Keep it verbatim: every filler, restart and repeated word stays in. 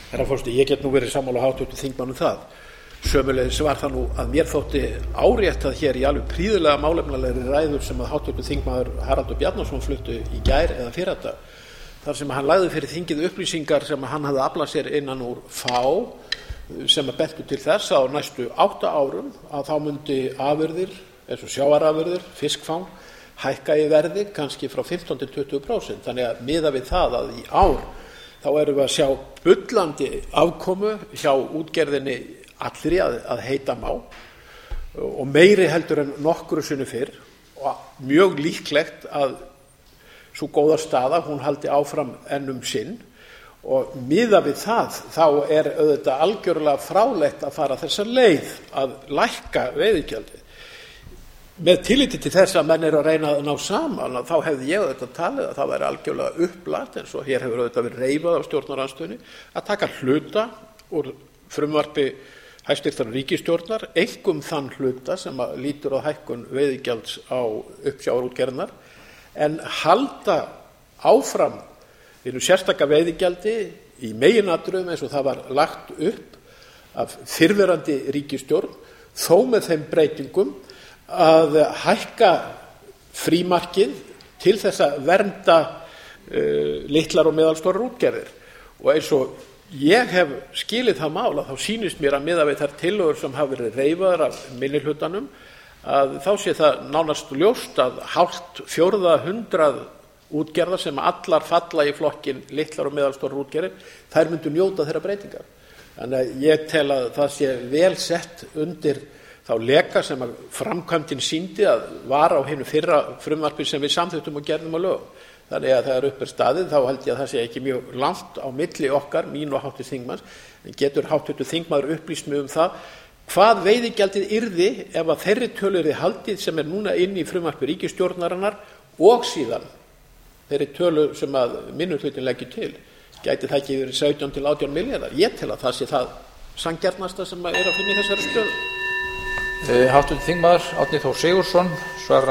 Herra forseti, ég get nú verið sammála háttvirtum þingmanni um það. Sömuleiðis var það nú að mér þótti áréttað hér í alveg prýðilega málefnalegri ræður sem að háttvirtur þingmaður Haraldur Bjarnason fluttu í gær eða fyrradag, þar sem hann lagði fyrir þingið upplýsingar sem hann hafði aflað sér innan úr F A O sem að bentu til þess að á næstu átta árum að þá mundi afurðir eins og sjávarafurðir, fiskfang hækka í verði kannski frá fimmtán til tuttugu prósent. Þannig að miða við það að í ár þá erum við að sjá bullandi afkomu hjá útgerðinni allri að, að heita má og meiri heldur en nokkru sinni fyrr og mjög líklegt að sú góða staða hún haldi áfram enn um sinn og miða við það þá er auðvitað algjörlega frálegt að fara þessa leið að lækka veiðigjaldið. Með tilliti til þess að menn eru að reyna að ná saman þá hefði ég auðvitað talið að það væri algjörlega upplagt eins og hér hefur auðvitað verið reifað á stjórnarandstöðunni að taka hluta úr frumvarpi hæstvirtrar ríkisstjórnar, einkum þann hluta sem að lítur á hækkun veiðigjalds á uppsjávarútgerðirnar en halda áfram hinu sérstaka veiðigjaldi í meginatriðum eins og það var lagt upp af fyrrverandi ríkisstjórn þó með þeim breytingum að hækka frímarkið til þess að vernda uh, litlar og meðalstórar útgerðir og eins og ég hef skilið það mál að þá sýnist mér að miða við þær tillögur sem hafa verið reifaðar af minnihlutanum að þá sé það nánast ljóst að hálft fjórða hundrað útgerðar sem allar falla í flokkin litlar og meðalstórar útgerðir þær myndu njóta þeirra breytingar. Þannig að ég tel að það sé vel sett undir þá leka sem að framkvæmdin sýndi að var á hinu fyrra frumvarpi sem við samþykktum og gerðum á lögum. Þannig að þegar upp er staðið þá held ég að það sé ekki mjög langt á milli okkar, mín og háttvirts þingmanns, en getur háttvirtur þingmaður upplýst mig um það hvað veiðigjaldið yrði ef að þeirri tölu yrði haldið sem er núna inn í frumvarpi ríkisstjórnarinnar og síðan þeirri tölu sem að minnihlutin leggur til. Gæti það ekki verið sautján til átján milljarðar? Ég tel að það sé það sanngjarnasta sem er að finna í þessari stöðu. Háttvirtur þingmaður Árni Þór Sigurðsson svarar